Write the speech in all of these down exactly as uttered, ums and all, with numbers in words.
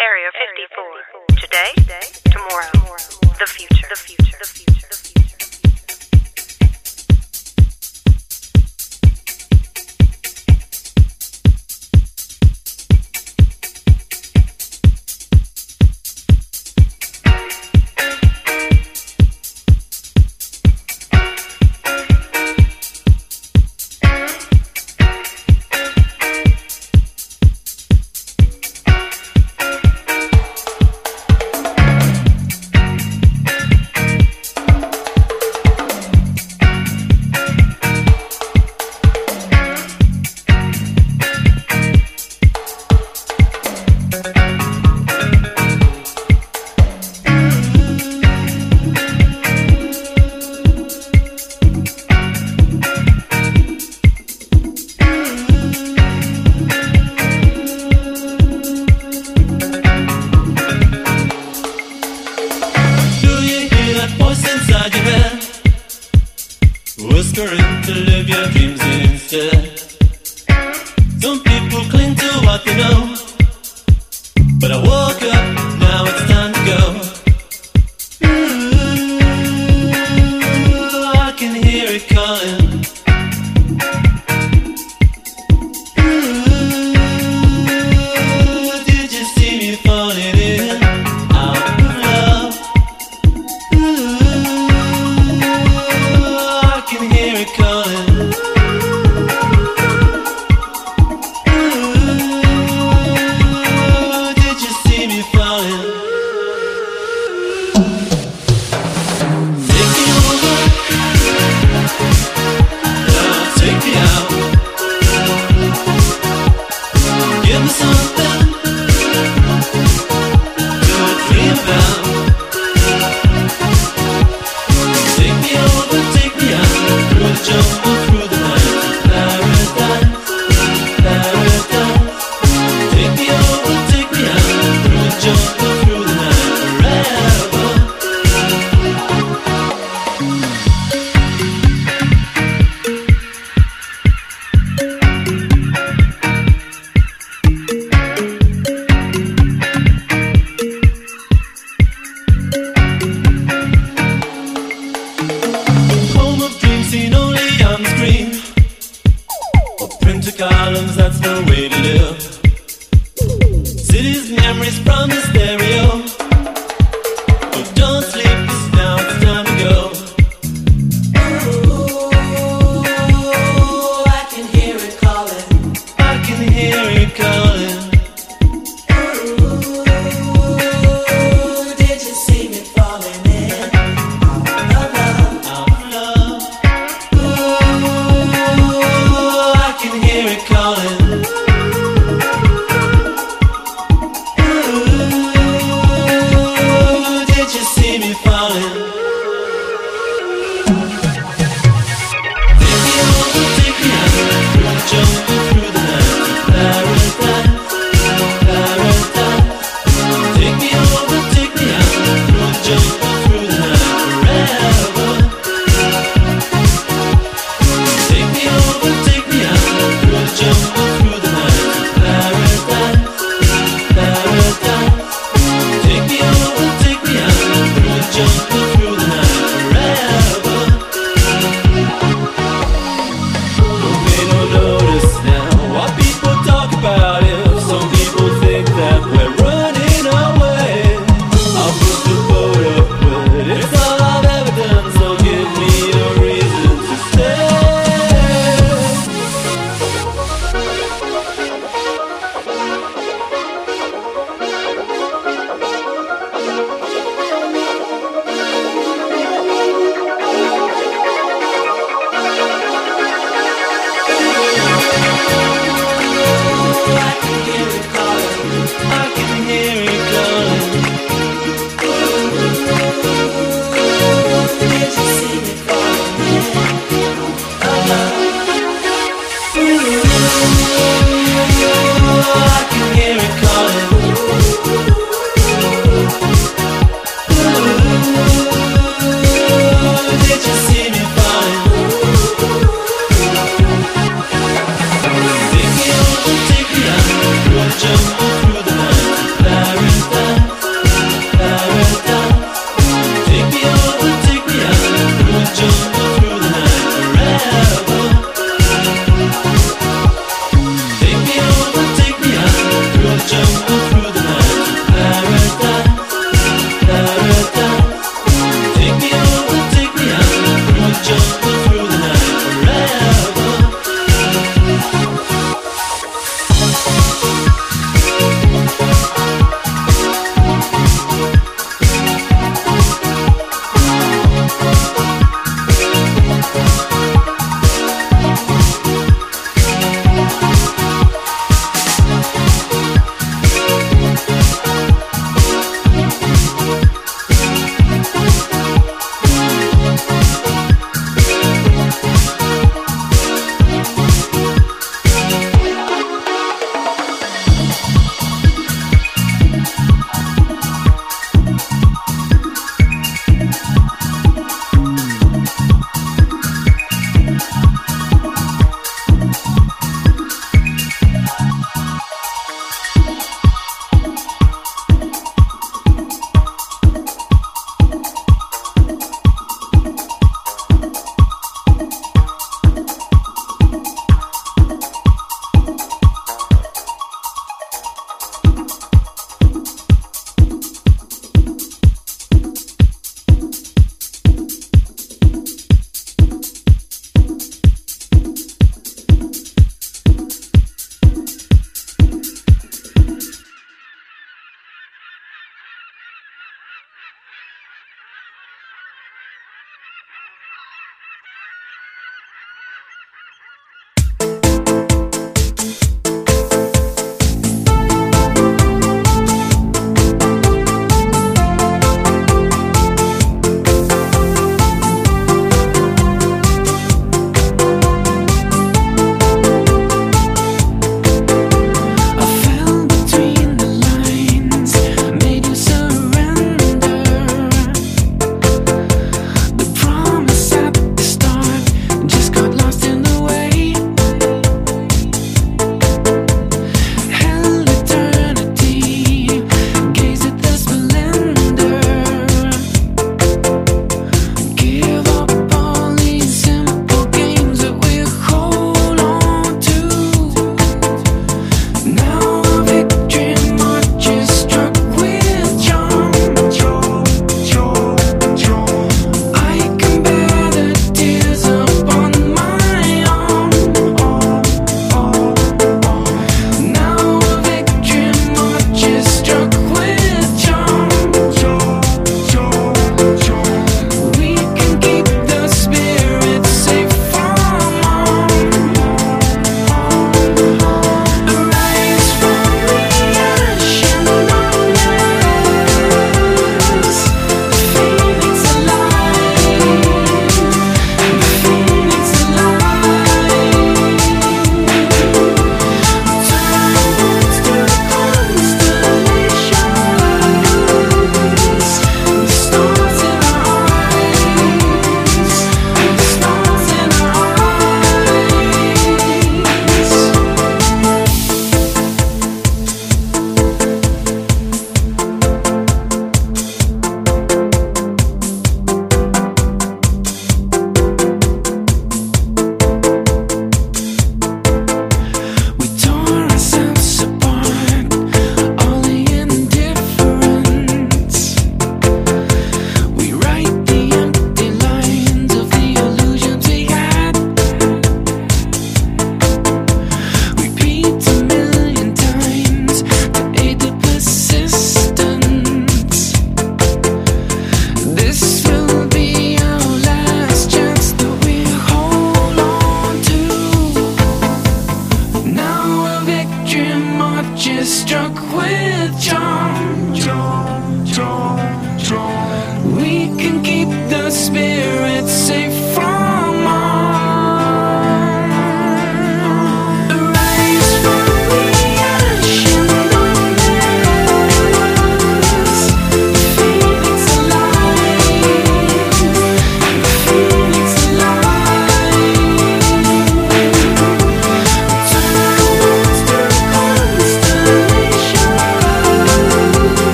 Area fifty-four. Today, tomorrow, the future, the future, the future, the future. Whispering to live your dreams instead. Some people cling to what they know, but I woke up, now it's time to go. Ooh, I can hear it calling. Ooh, did you see me falling in out of love? Ooh, I can hear it calling. Ooh, did you see me falling? Take me over, now take me out. Give me something to dream about. Take me over, take me out, through the jungle, through the night, to paradise, paradise. Take me over, take me out, through the jungle, through the night, forever. Home of dreams seen only on the screen, or printed columns, that's no way to live. Cities, memories from the stereo. But don't sleep, 'cause now it's time to go. Ooh, I can hear it calling. I can hear it calling. Ooh, did you see me falling in out of love? Ooh, I can hear it calling. Ooh, did you see me falling?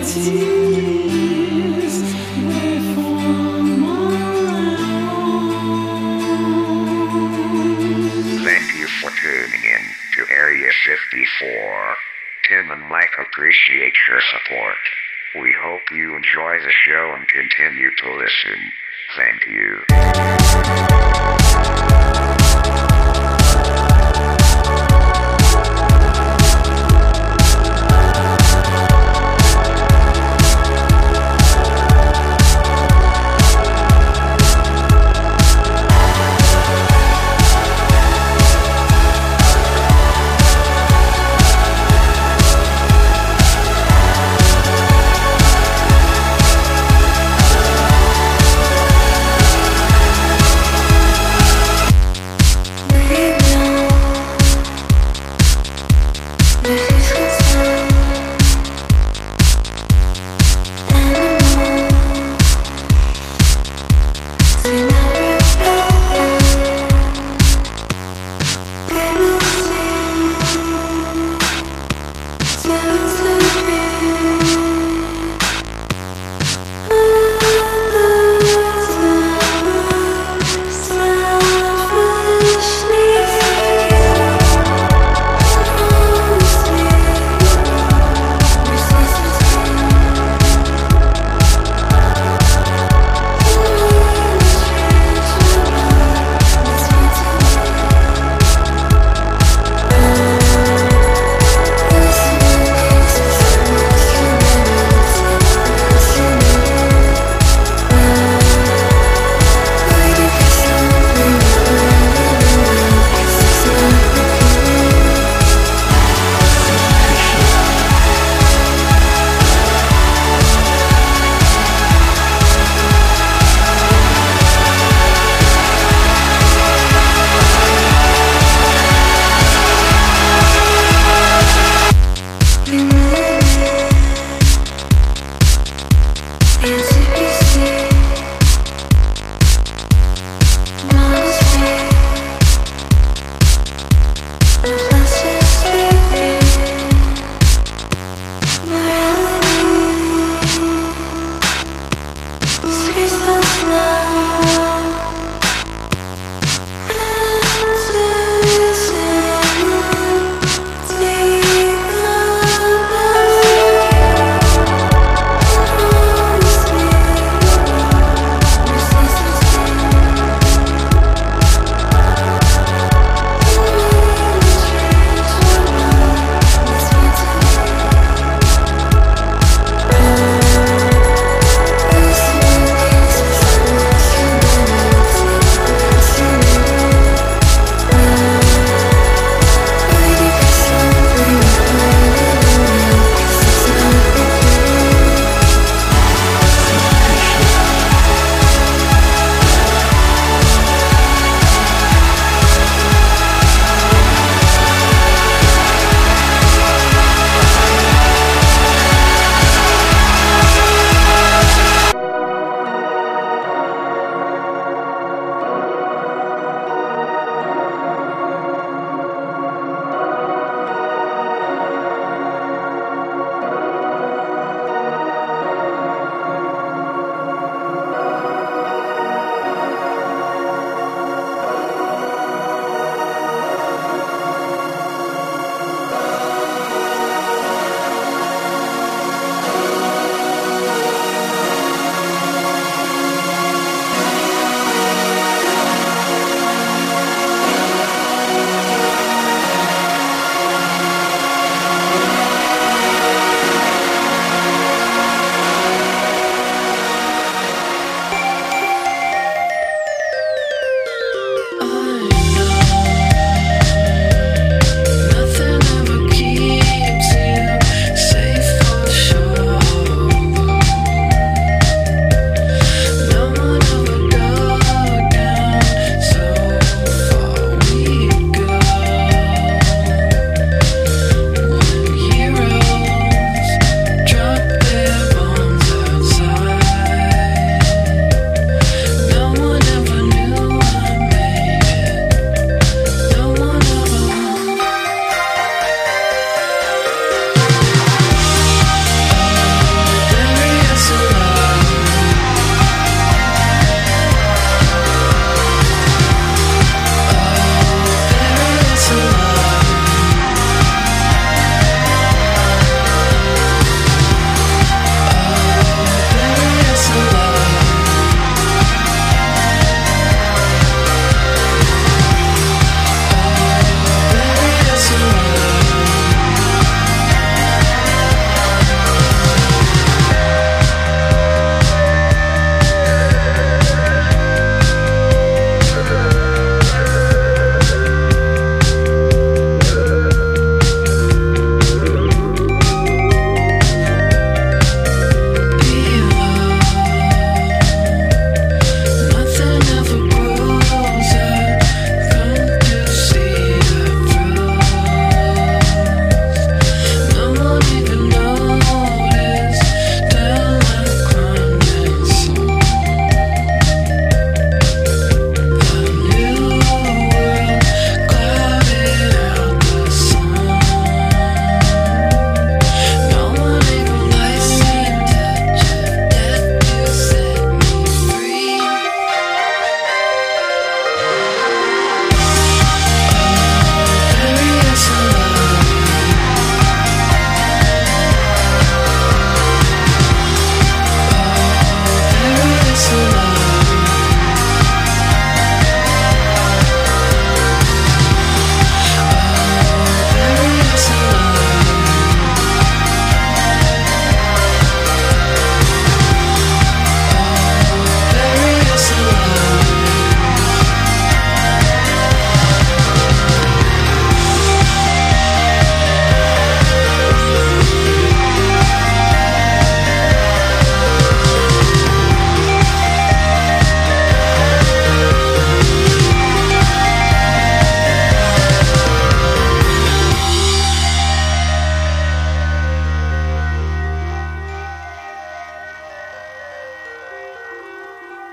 Thank you for tuning in to Area fifty-four. Tim and Mike appreciate your support. We hope you enjoy the show and continue to listen. Thank you.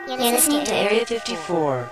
You're listening to Area fifty-four.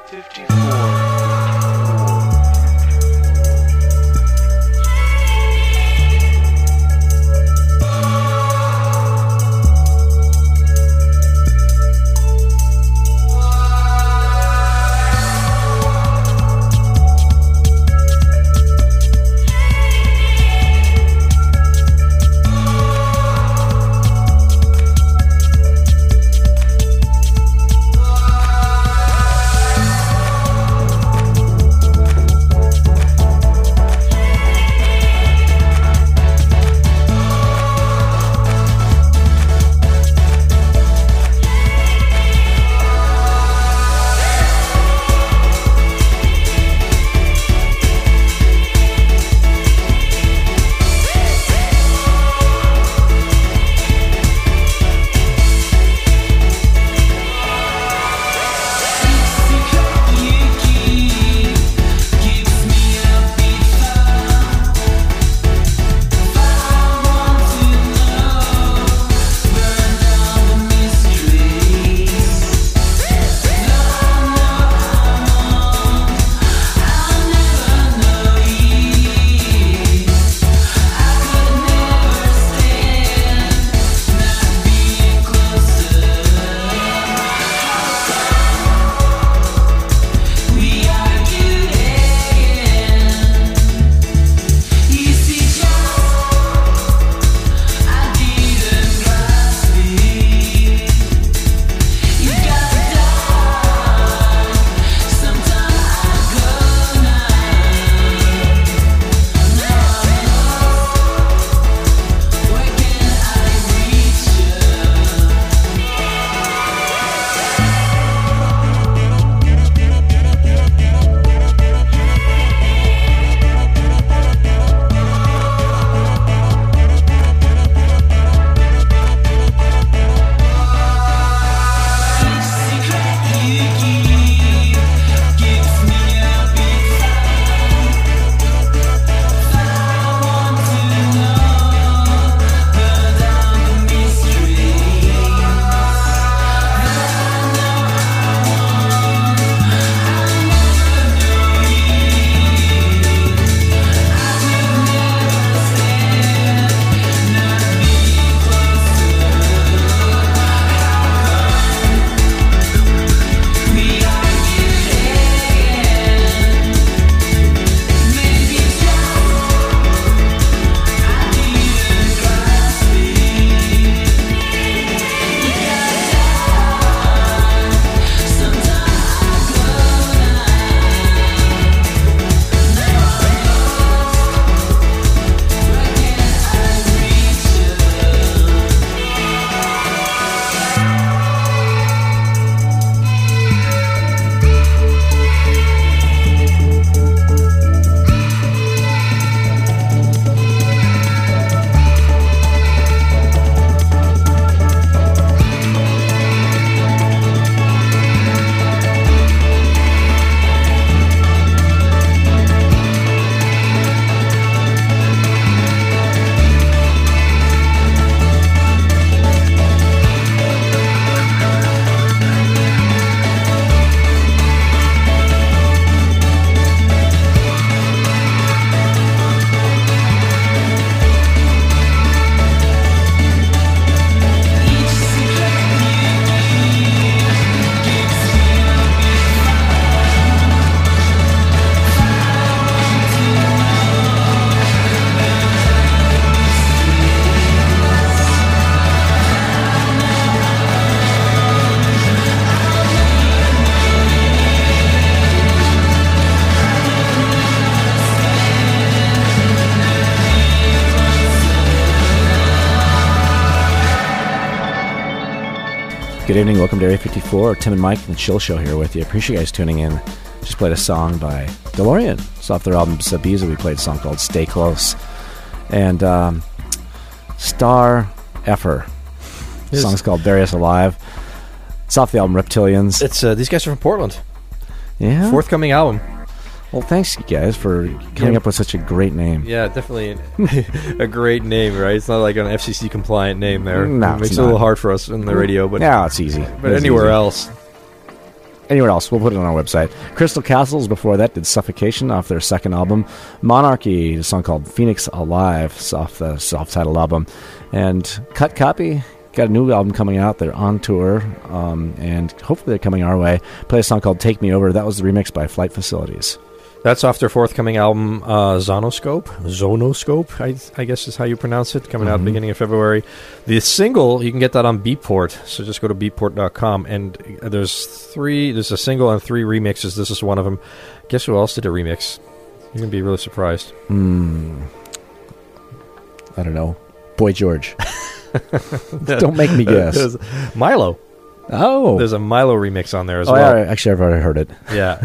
Good evening, welcome to Area fifty-four. Tim and Mike and the Chill Show here with you. Appreciate you guys tuning in. Just played a song by DeLorean. It's off their album Sabiza. We played a song called Stay Close. And um, Star Effer. The song's called Bury Us Alive. It's off the album Reptilians. It's uh, these guys are from Portland. Yeah? Forthcoming album. Well, thanks, you guys, for coming Yeah. up with such a great name. Yeah, definitely a great name, right? It's not like an F C C compliant name there. No, it makes it's it a little not. hard for us on the radio, but Yeah, it's easy. but It's anywhere easy. else, anywhere else. We'll put it on our website. Crystal Castles before that did Suffocation off their second album. Monarchy, a song called Phoenix Alive off the self-titled album. And Cut Copy got a new album coming out. They're on tour, um, and hopefully they're coming our way. Play a song called Take Me Over. That was the remix by Flight Facilities. That's off their forthcoming album, uh, Zonoscope. Zonoscope, I, I guess is how you pronounce it, coming out at the beginning of February. The single, you can get that on Beatport, so just go to beatport dot com, and there's three, there's a single and three remixes. This is one of them. Guess who else did a remix? You're going to be really surprised. Hmm. I don't know. Boy George. Don't make me guess. There's Milo. Oh. There's a Milo remix on there as oh, well. Yeah, actually, I've already heard it. Yeah.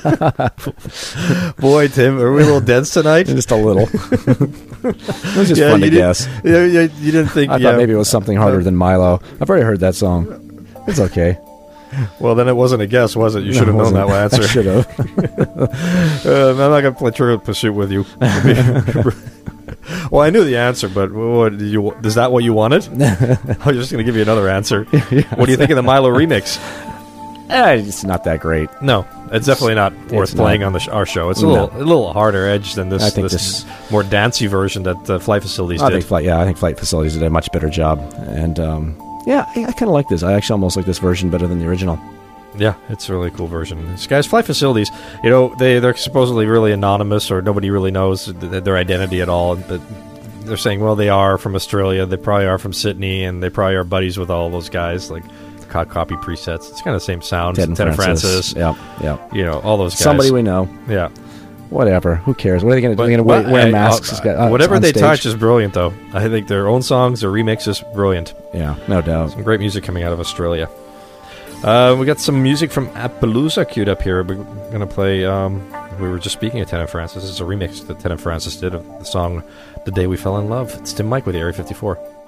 Boy, Tim, are we a little dense tonight? Just a little. It was just Yeah, fun to you guess. didn't- Yeah, yeah, you didn't think... I yeah. thought maybe it was something harder than Milo. I've already heard that song. It's okay. Well, then it wasn't a guess, was it? You should have No, it known that wasn't. answer. I should have. uh, I'm not going to play Trivial Pursuit with you. Well, I knew the answer, but what, did you, is that what you wanted? I was just going to give you another answer. What do you think of the Milo remix? Eh, it's not that great. No, it's definitely not worth It's playing not. on the sh- our show. It's a No. little a little harder edge than this, I think this, this- more dancey version that uh, Flight Facilities I did. think flight. Yeah, I think Flight Facilities did a much better job. And um, yeah, I, I kind of like this. I actually almost like this version better than the original. Yeah, it's a really cool version. This guys, Flight Facilities, you know, they, they're supposedly really anonymous, or nobody really knows th- their identity at all. But they're saying, well, they are from Australia, they probably are from Sydney, and they probably are buddies with all those guys, like Cut Copy Presets. It's kind of the same sound. Ted and Ted and Francis. Francis. Yep, yep. You know, all those guys. Somebody we know. Yeah. Whatever. Who cares? What are they going to do? But- They're going but, to wear, wear hey, masks? uh, uh, whatever on they stage? touch is brilliant, though. I think their own songs, their remixes, brilliant. Yeah, no doubt. Some great music coming out of Australia. Uh, we got some music from Appaloosa queued up here. We're going to play, um, we were just speaking of Ted and Francis. This is a remix that Ted and Francis did of the song The Day We Fell in Love. It's Tim Mike with Area fifty-four.